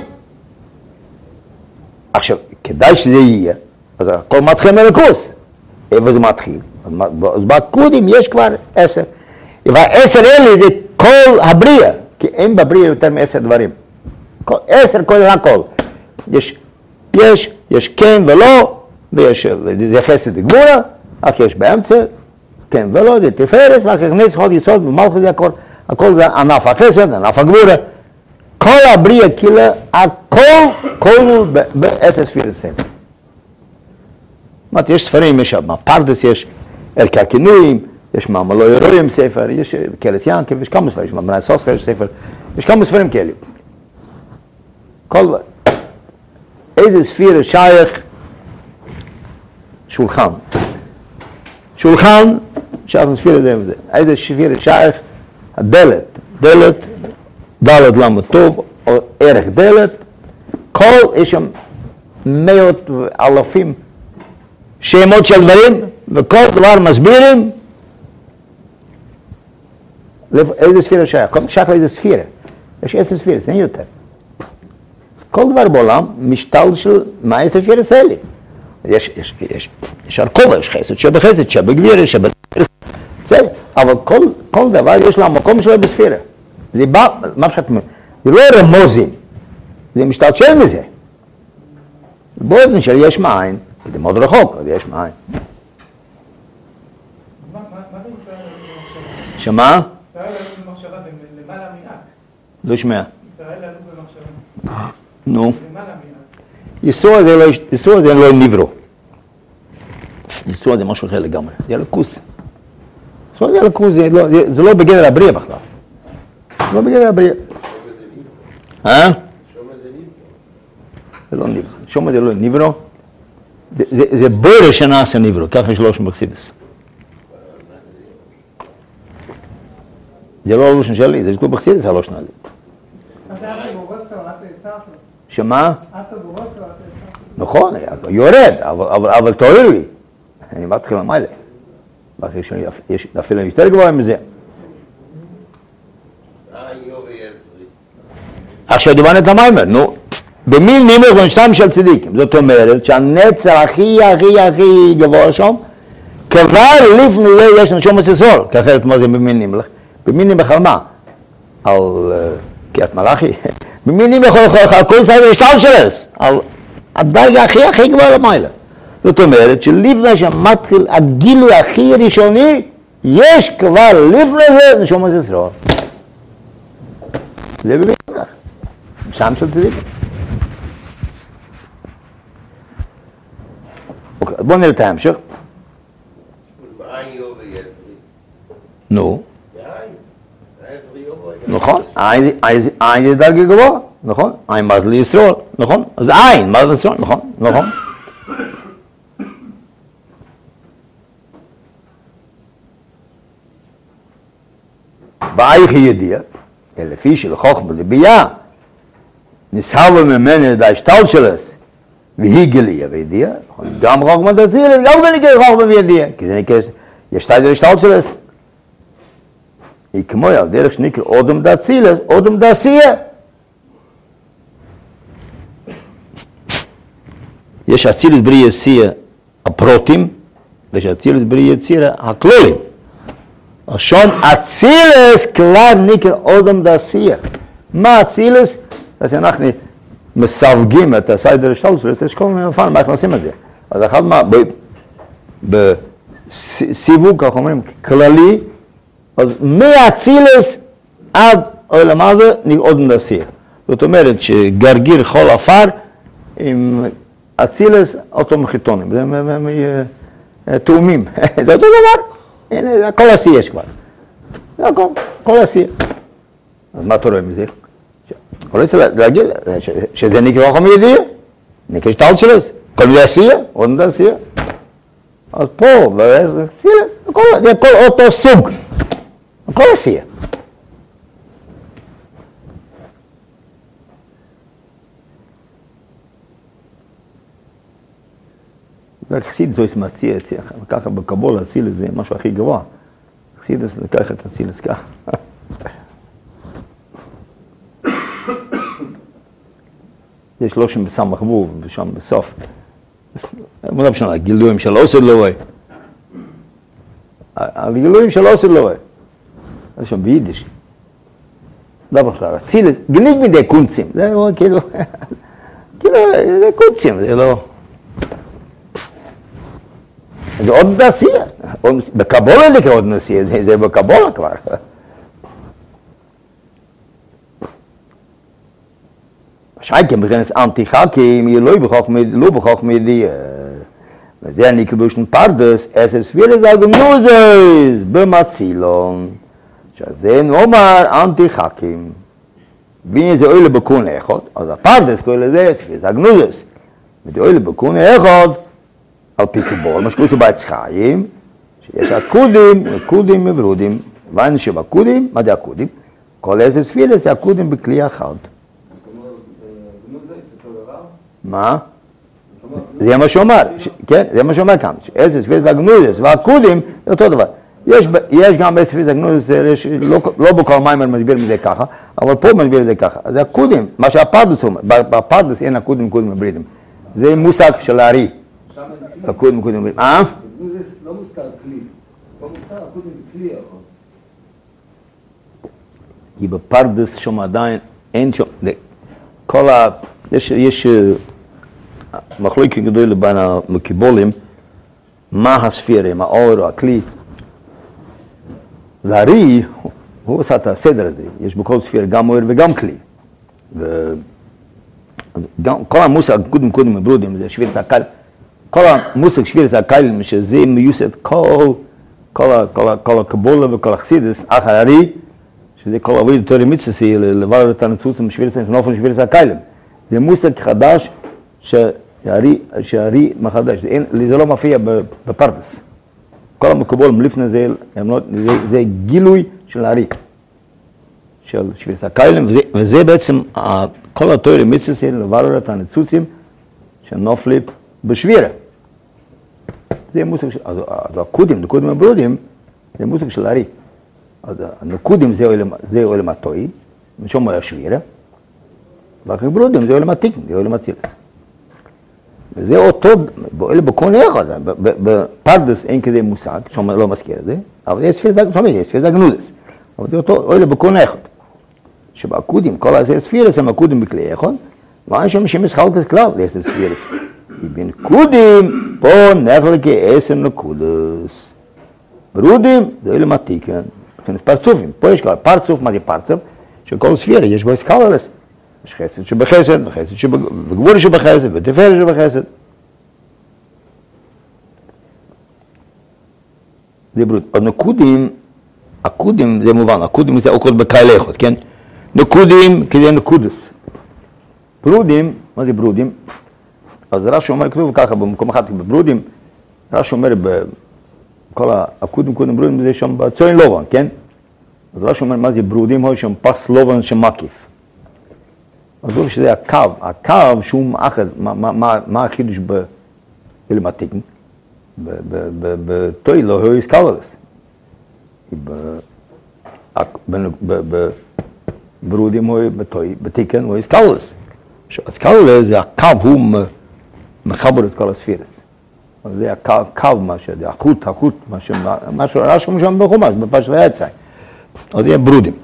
עכשיו, כדאי שזה יהיה, אז הכל מתחיל מלכוס. איפה זה מתחיל? אז בקודים יש כבר 10. וה10 אלה זה כל הבריאה, כי אין בבריאה יותר מ10 דברים. 10 כל הכל. יש כן ולא, זה חסד וגבורה, אך יש באמצע, כן ולא, זה תפארס, ואחר כנס חוד יסוד, ומלכות זה הכל זה ענף החסד, ענף הגבורה. כל הבריאה כאילו, הכל ב10 ספירס. זאת יש ספרים, יש פרדס, יש ערכי הכינויים, יש מאמר אלוהים ספר, יש קהלת ינקב, יש כמה ספרים, יש מאמר סוסקה, יש ספר, יש כמה ספרים כאלה. איזה ספירה שייך? שולחן. שולחן, שייך לספירה זה וזה. איזה ספירה שייך? הדלת. דלת למה טוב, או ערך דלת. יש שם 100 אלפים שמות של דברים, וכל דבר מסבירים איזה ספירה שייך. כל שייך לאיזה ספירה. יש 10 ספירות, אין יותר. כל דבר בעולם משתל של מה 10 ספירות האלה. יש הרכובה, יש חסד שבחסד, שבגביר, שבגביר. בסדר, אבל כל דבר יש לה מקום שלו בספירה. זה בא, מה שאת אומרת, זה לא רמוזים, זה משתלשל מזה. באוזן של יש מאין, זה מאוד רחוק, אבל יש מאין. מה זה ישראל במחשבה? שמה? ישראל אלו במחשבה, למעלה מעט. לא שומע. ישראל אלו במחשבה. נו. למעלה מעט. יסוע זה לא נברו. יסוע זה משהו אחר לגמרי, זה אלוקוס. יסוע זה אלוקוס, זה לא בגדר הבריאה בכלל. זה לא בגדר הבריאה. זה לא נברו. שומע זה לא נברו. זה בורא שנעשה נברו, ככה יש לו שם בחסידות. זה לא הלושן שלי, זה כתוב בחסידות, הלושן עלי. שמה? נכון, יורד, אבל תואר לי. אני מתחיל למעלה. יש אפילו יותר גבוה מזה. עכשיו דיברנו את המיימר, נו. במיל נימר בין 2 של צדיקים. זאת אומרת שהנצר הכי גבוה שם, כבר לפני זה יש נשומת ישראל, כי אחרת מה זה במינים? במינים בכלל מה? על קריית מלאכי? במינים יכול על כל סיידר השתלשלס, על הדרגה הכי גבוהה למעלה. זאת אומרת שלפני שמתחיל הגילוי הכי ראשוני, יש כבר לפני זה נשומת ישראל. זה במינים כך, שם של צדיק. בואו נראה את ההמשך. נו. נכון, עין זה דרגה גבוה, נכון? עין מה זה לישראל, נכון? אז עין, מה זה לישראל, נכון, נכון. באייך ידיע, לפי של חוכמה לביאה, נסהב ממנה את ההשתלשלס, והיא גיליה וידיע, גם חוכמה דאצילס, גם נקרא חוכמה וידיע, כי זה נקרא, יש סיידר השתלשלס. היא כמו על דרך שנקרא אודם דאצילס, אודם דעשייה. יש אצילס בריא עשייה הפרוטים, ויש אצילס בריא עשייה הכלולים. השון אצילס כבר נקרא אודם דעשייה. מה אצילס? אז אנחנו מסווגים את הסיידר השתלשלס, יש כל מיני אופן, מה אנחנו עושים את זה? אז אחד מה, בסיווג, כך אומרים, כללי, אז מאצילס עד עולם הזה נקרא דעשייה. זאת אומרת שגרגיר חול עפר עם אצילס אותו מחיתונים, זה תאומים, זה אותו דבר, הנה הכל עשייה יש כבר, זה הכל, כל עשייה. אז מה אתה רואה מזה? אני רוצה להגיד שזה נקרא חוכמה ידיעה, נקרא השתלשלס, כל מיני עשייה, עוד דעשייה. אז פה, באצילס, זה הכל אותו סוג. הכל עשייה. חסידס זו מציע, ככה בקבולה אצילס זה משהו הכי גבוה. חסידס לקח את אצילס ככה. יש לו שם בסמך וו, ושם בסוף. מה משנה, הגילויים של עושה לא רואה. הגילויים של עושה לא רואה. זה שם ביידיש. לא בכלל, אצילס, גניג מדי קונצים. זה כאילו, זה קונצים, זה לא... זה עוד נעשייה. בקבולה נקרא עוד נעשייה, זה בקבולה כבר. שייקם בכנס אנטי-חכים, לא בחוכמה ידיעה. וזה נקרא בשן פרדס, אסס ספירס אגנוזס במצילון. שזה נאמר אנטי-חכים. ואם זה אוהלה בקון אחד, אז הפרדס קורא לזה ספירס אגנוזס. וזה אוהלה בקון אחד, על פי קיבול, מה שקוראים בעץ חיים, שיש הקודים, קודים וברודים. ואין שבקודים, מה זה הקודים? כל איזה ספירס זה הקודים בכלי אחד. מה? זה מה שאומר, כן? זה מה שאומר כאן, איזה ספירס והגנוזס והקודים זה אותו דבר. יש גם בספירס והגנוזס, לא בכל מיימר מסביר מזה ככה, אבל פה מסביר את זה ככה. אז הקודים, מה שהפרדס אומר, בפרדס אין הקודים קודים וברידים. זה מושג של הארי. הקודים קודים וברידים. בגנוזס לא מוזכר כלי, לא מוזכר הקודים בכלי יכול. כי בפרדס שם עדיין אין שם, כל יש מחלוקת גדולה בין המקיבולים, מה הספירה, מה האור, הכלי. והארי, הוא עושה את הסדר הזה, יש בכל ספירה גם אור וגם כלי. כל המושג קודם וברודים, זה שבירת הקהל, כל המושג שבירת הקהל, שזה מיוסד כל הקבולה וכל החסידס, אחר הארי, שזה כל עבודת תורה מצווה, לברר את הנצרות שבירת הקהל. זה מושג חדש שהארי מחדש, זה לא מופיע בפרדס. כל המקובולים לפני זה, זה גילוי של הארי, של שבירת הקהלים, וזה בעצם כל התורה מצווה לברר את הנצוצים שנופלים בשבירה. זה מושג של, אז הקודים הברודים, זה מושג של הארי. אז הנקודים זה עולם התואי, ושום היה שבירה, ואחרי ברודים זה עולם התיקן, זה עולם הצילס. וזה אותו, אלה בכל אחד, בפרדס אין כזה מושג, שם לא מזכיר את זה, אבל יש ספירס הגנודס, אבל זה אותו, אלה בכל אחד. שבעקודים, כל הזה ספירס הם עקודים בכלי אחד, ואין שם שמש חלקס כלל, יש ספירס. בין קודים, פה נחלקי 10 נקודס. ברודים, זה אלה מתיקן, לכן פרצופים, פה יש כבר פרצוף, מה זה פרצוף? שכל ספירה יש בו סקלרס. יש חסד שבחסד, וגבור שבחסד, ותפארת שבחסד. זה ברוד. הנקודים, הקודים זה מובן, הקודים זה עוקות בקהל אחד, כן? נקודים כדי נקודס. ברודים, מה זה ברודים? אז רש"י אומר, כתוב ככה במקום אחד, בברודים, רש"י אומר, כל הקודים, קודים ברודים, זה שם בצוין לובן, כן? אז רש"י אומר, מה זה ברודים? הוא שם פס לובן שמקיף. אז לא שזה הקו שהוא מאחד, מה החידוש באלמטיקן? בתוי לא הוא סקלרס. בברודים הוא בתוי, בתיקן הוא סקלרס. הסקלרס זה הקו, הוא מחבר את כל הספירס. זה הקו, זה החוט, מה שרשום שם בחומש, בפשט ויצא. אז זה ברודים.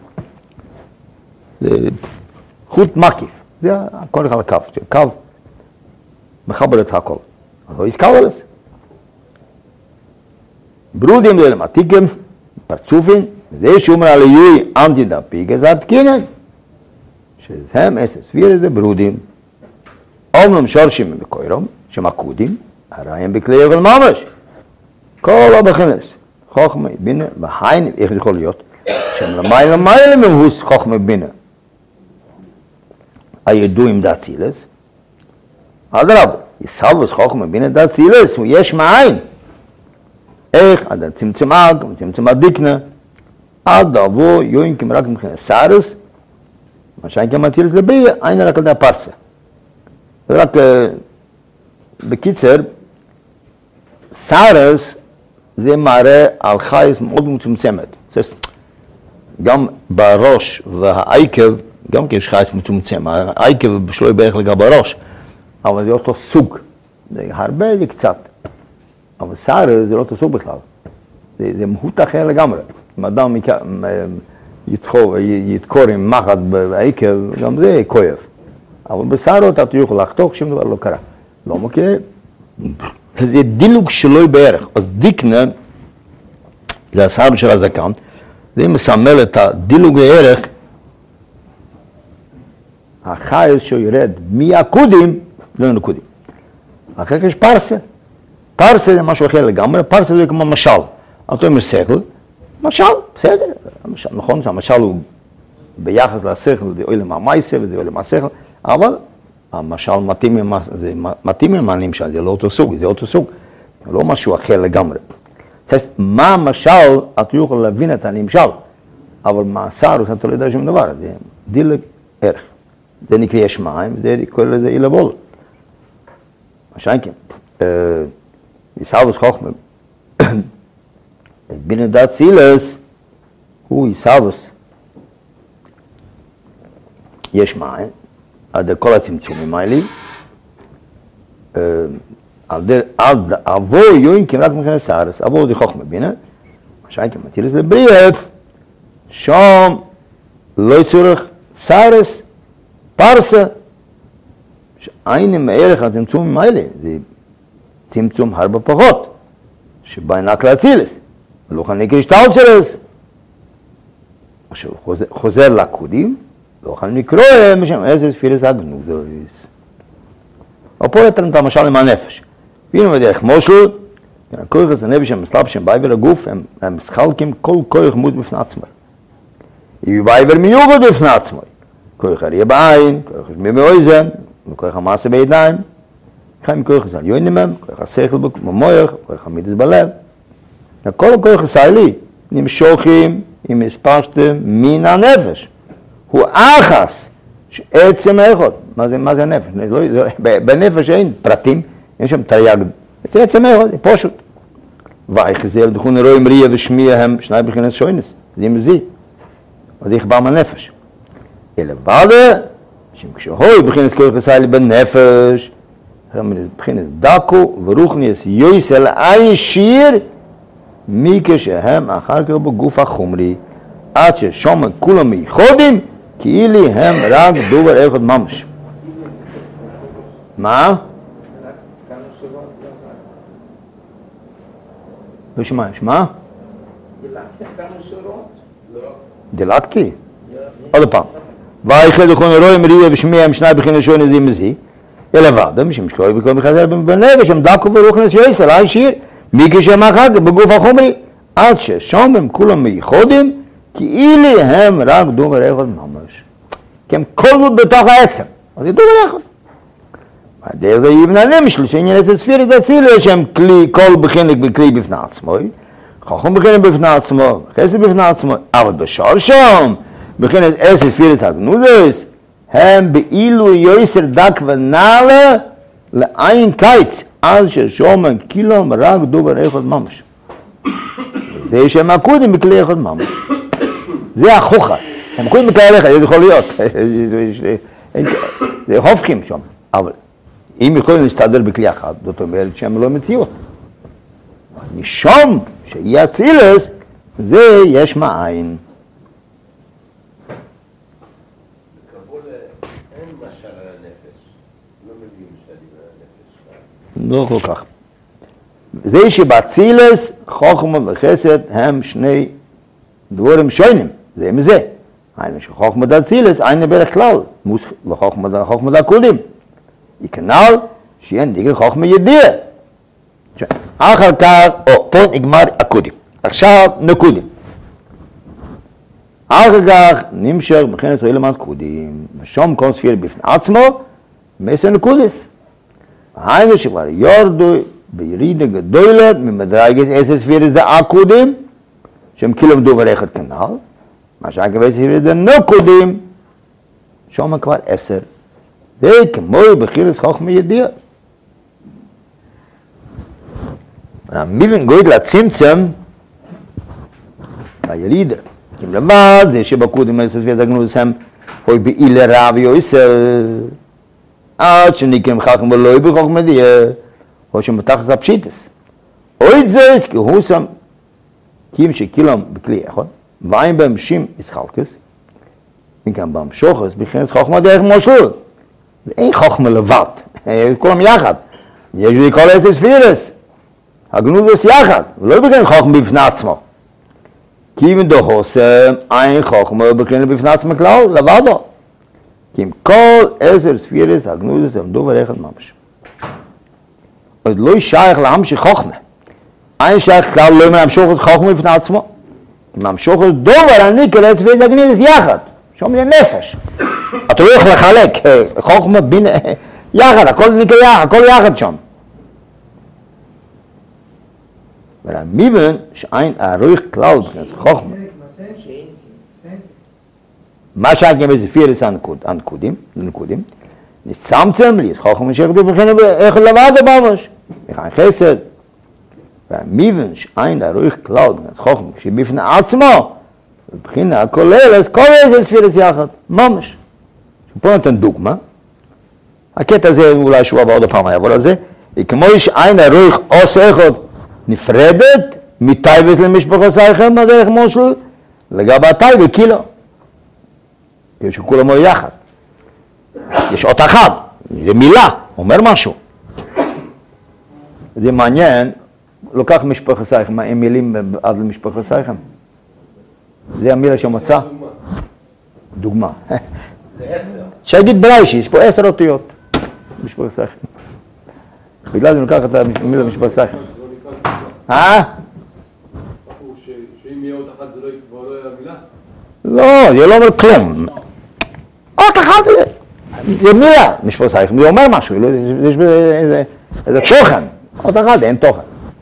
חוט מקיף, זה הכל אחד הקו, קו מחבר את הכל. אז הוא סקלרס. ברודים זה למתיקים, פרצופים, זה שאומר על יוי אנטי-דפיק, זה התקינן. שהם 10 ספירס זה ברודים. אומנם שורשים מקוירום, שמקודים, הרי הם בכלי אבל ממש. כל הבחינס, חוכמה, בינה, בהיין, איך יכול להיות? שהם למעלה מהוס חוכמה בינה. הידועים דאצילס, אדרבה, יסבוס חוכמה בינה דאצילס, הוא יש מאין. איך? עד הצמצמג, צמצמג דיקנה, עד דבו יוינקים רק מבחינת סארס, מה שהיינקים מתילס לבריא, אין רק על דה פרסה. רק בקיצר, סארס זה מראה על חייס מאוד מצומצמת. זאת אומרת, גם בראש והעיקב, גם כי יש חייס מצומצם, העיקב בשלוי בערך לגבי הראש, אבל זה אותו סוג, זה הרבה זה קצת. אבל סארס זה לא אותו סוג בכלל, זה מהות אחר לגמרי. אם אדם ידקור עם מחט בעיקב, גם זה כואב. אבל בסערות אתה יכול לחתוך, שום דבר לא קרה. לא מכיר? זה דילוג שלוי בערך. אז דיקנה, זה הסערות של הזקן, זה מסמל את הדילוג הערך, החייס שיורד מהקודים, לא נקודים. אחר כך יש פרסה. פרסה זה משהו אחר לגמרי, פרסה זה כמו משל. אתה אומר שכל, משל, בסדר. נכון, המשל הוא ביחס לשכל, זה עולם המייסה וזה עולם השכל, אבל המשל מתאים עם הנמשל, זה לא אותו סוג, זה אותו סוג, זה לא משהו אחר לגמרי. זאת אומרת, מה המשל, אתה יכול להבין את הנמשל, אבל מה הסערוס, אתה לא יודע שום דבר, זה דילג ערך. זה נקרא יש מים, זה קורא לזה אילבול. מה שיינקים, יסבוס חוכמה, בינה דאצילס, הוא יסבוס, יש מים, עד כל הצמצומים האלה, עד אבו יוינקים רק מבחינת סארס, אבו זה חוכמה בינה, מה שיינקים מתילס לבריאת, שם לא יצורך סארס, פרסה, שאין מערך הצמצומים האלה, זה צמצום הרבה פחות, שבאים רק להצילס, ולא כאן נקרא שטאוצרס, עכשיו חוזר לקודים, לא כאן נקרוא משם, איזה ספירס הגנוזויס. אבל פה יתרם את המשל עם הנפש. והנה בדרך מושל, הכוח הנפש המסלב שהם בעבר הגוף, הם משחלקים כל כוח מוז בפני עצמו. יהיו בעבר מיוחד בפני עצמו. כוח הריע בעין, כוח השמיע באוזן, וכוח המעשה בידיים. חיים כוח הזליון עמם, כוח השכל במוח, כוח המידס בלב. כל הכוח הישראלי נמשוכים, אם הספשתם, מן הנפש. הוא אחס, שעצם האחד. מה זה הנפש? בנפש אין פרטים, אין שם תרי"ג. זה עצם האחד, זה פשוט. ויחזר דכון רואים ריע ושמיע הם שני בחינת שוינס. זה עם זה. אז איך בא מהנפש? אלא ועדה, שכשהוי בחינת כוח הישראלי בנפש, מבחינת דקו ורוחניס יויסל הישיר מכשהם אחר כך בגוף החומרי עד ששום כולם מייחודים כאילו הם רק דובר אחד ממש. מה? לא שמע? דילגתי? עוד פעם. ואיחד לכון רואים ראייה ושמיע שני בחינות שונות זה מזי אלא ואדם שמשקול בכל מחזר בנפש הם דקו ורוחניס יויסל הישיר מכשהם אחר כך בגוף החומרי עד ששום הם כולם מייחודים כאילו הם רק דובר אחד ממש. כי הם כל זאת בתוך העצם, אז זה דובר אחד. הדרך זה יבננים של שעניין אצל ספירת אצילוס שהם כלי, כל בחינת בכלי בפני עצמו, חוכם בחינת בפני עצמו, חסד בפני עצמו, אבל בשורשם, בחינת אצל ספירת הגנוזס, הם באילו יויסר דק ונעלה לעין קיץ, על ששום כאילו רק דובר אחד ממש. זה שהם עקודים בכלי אחד ממש. זה החוכה. הם עקודים בכלי אחד, זה יכול להיות. זה הופכים שם. אבל אם יכולים להסתדר בכלי אחד, זאת אומרת שהם לא מציאות. משום שיהיה אצילוס, זה יש מאין. בקבולה אין משל על הנפש. לא מביאים משלים על הנפש. לא כל כך. זה שבאצילוס, חוכמה וחסד הם שני דבורים שונים, זה מזה. היינו שחוכמה דאצילוס, אין בערך כלל, וחוכמה דאקודים. כנ"ל שאין דיגל חוכמה ידיעה. אחר כך, פה נגמר הקודים. עכשיו נקודים. אחר כך נמשך מבחינת אילמת קודים, ושום כל ספיר בפני עצמו, מסר נקודס. היינו שכבר יורדו בירידה גדולת ממדרגת 10 ספירס דאקודים, שהם כאילו דובר אחד כנ"ל, מה שהגבי ספירס דנקודים, שום כבר 10. זה כמו בחירס חוכמה ידיעה. המיבן גוית לצמצם בירידה. כי לבד זה שבקודים עשר ספירת הגנוז הם הוי באילה רע ויועסר עד שנקרם חכם ולא בחוכמה ידיעה או שמתחת הפשיטס. אוי זה כי הוא שם קים שכילם בכלי אחד ואין בהם שים ישחלקס מכאן בהם שוחס בכנס חוכמה דרך מושלול. אין חוכמה לבד, כולם יחד. יש לי כל 10 ספירס. הגנוזס יחד, ולא בכן חוכמה בפני עצמו. כי אם דוחוסם, אין חוכמה בכן בפני עצמו כלל, לבדו. כי אם כל 10 ספירס, הגנוזס הם דובר אחד ממש. עוד לא שייך להמשיך חוכמה. אין שייך כלל לא מהמשוך את חוכמה בפני עצמו. כי מהמשוך את דובר אני כל 10 ספירס הגנוזס יחד. שום זה נפש. אתה לא יכול לחלק, חוכמה בין יחד, הכל נקרא יחד, הכל יחד שם. ולמיבן שאין הרוח כלל בכנסת חוכמה. מה שהגן בספירס הנקודים, נצמצם לי, חוכמה שפגש בכן איך לבד ממש, בכן חסד. והמיבן שאין הרוח כלל בכנסת חוכמה, כשבפני עצמו, מבחינה הכוללת, כל איזה ספירס יחד, ממש. פה נתן דוגמה. הקטע הזה אולי שהוא עבר עוד הפעם יעבור על זה. כמו שאין הרוח עושה אחד נפרדת מטייבס למשפחה סייכם בדרך מושל, לגבי טייבה קילו. יש כולם יחד. יש אות אחד, זה מילה, אומר משהו. זה מעניין, לוקח משפחה סייכם, מה הם מילים עד למשפחה סייכם? זה המילה שמצא? דוגמה. זה 10. שיגיד בריישי, יש פה 10 אותיות. משפחה סייכם. בגלל זה ניקח את המילה משפחה סייכם. שאם יהיה עוד אחת זה לא יהיה המילה? לא, זה לא אומר כלום. עוד אחת זה מילה, משפחה סייכם, זה אומר משהו, יש איזה תוכן. עוד אחת, אין תוכן.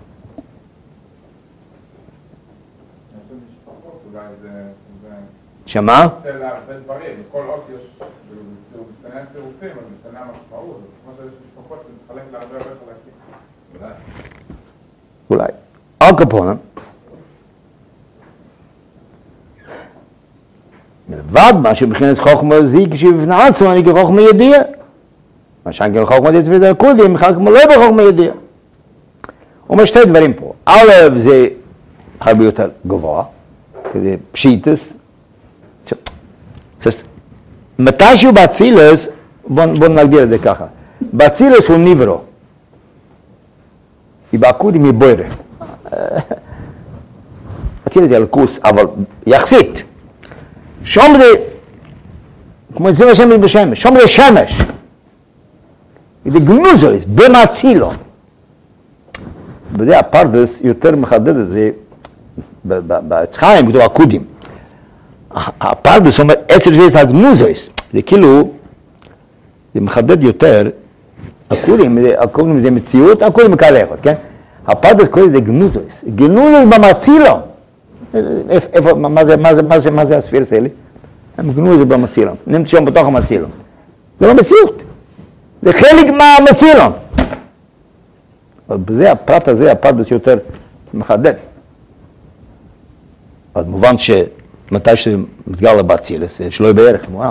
שמה? זה להרבה דברים, כל אות יש, זה משתנה צירופים, אז משתנה המשמעות, כמו שיש משפחות, זה מתחלק להרבה חלקים. אולי. על קפונה. מלבד מה שבחינת חוכמה זה כשבפני עצמו אני כחוכמה ידיעה. מה שאין חוכמת יציב זה הקודים, אחר כמו לא בחוכמה ידיעה. הוא אומר שתי דברים פה. א' זה הרבה יותר גבוה, כזה פשיטס. מתישהו באצילוס, בואו נגדיר את זה ככה, באצילוס הוא ניברו, ובעקודים היא בוירה. אצילוס זה אלקוס, אבל יחסית. שום זה, כמו זה השמש בשמש, שום זה שמש. זה גנוזוס, במאצילו. וזה הפרדס יותר מחדד את זה, בצחיים, כתוב עקודים. הפרדס אומר, עצר זה הגנוזוס. זה כאילו, זה מחדד יותר, עקודים זה מציאות, עקודים מקלחות, כן? הפרדס קורא לזה גנוזוס. גנוזוס במאצילו. מה זה הספירס האלה? הם גנוזוס במאצילו. נמצא שם בתוך המאצילו. זה לא מציאות. זה חלק מהמאצילו. אבל בזה, הפרט הזה, הפרדס יותר מחדד. אז מובן שמתי שזה מסגר באצילוס, שלא יהיה בערך, מובן.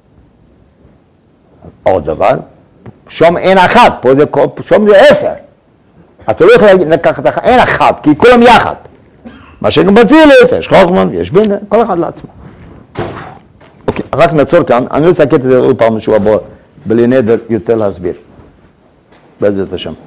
עוד דבר, שום אין אחת, שום זה 10. אתה לא יכול לקחת אחת, אין אחת, כי כולם יחד. מה שגם באצילוס, יש חוכמה, יש בינה, כל אחד לעצמו. אוקיי, רק נעצור כאן, אני לא אסקט את זה עוד פעם משהו הבא, בלי נדר יותר להסביר. בעזרת השם.